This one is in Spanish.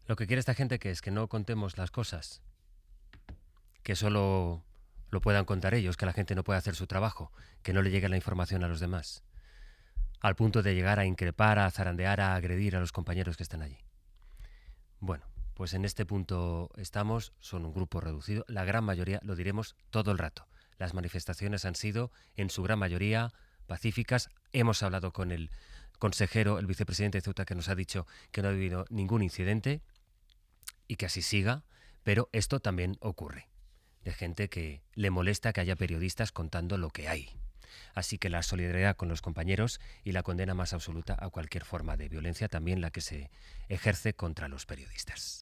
Lo que quiere esta gente que es que no contemos las cosas, que solo lo puedan contar ellos, que la gente no pueda hacer su trabajo, que no le llegue la información a los demás, al punto de llegar a increpar, a zarandear, a agredir a los compañeros que están allí. Bueno, pues en este punto estamos, son un grupo reducido, la gran mayoría, lo diremos todo el rato. Las manifestaciones han sido, en su gran mayoría, pacíficas. Hemos hablado con el consejero, el vicepresidente de Ceuta, que nos ha dicho que no ha habido ningún incidente y que así siga, pero esto también ocurre, de gente que le molesta que haya periodistas contando lo que hay. Así que la solidaridad con los compañeros y la condena más absoluta a cualquier forma de violencia, también la que se ejerce contra los periodistas.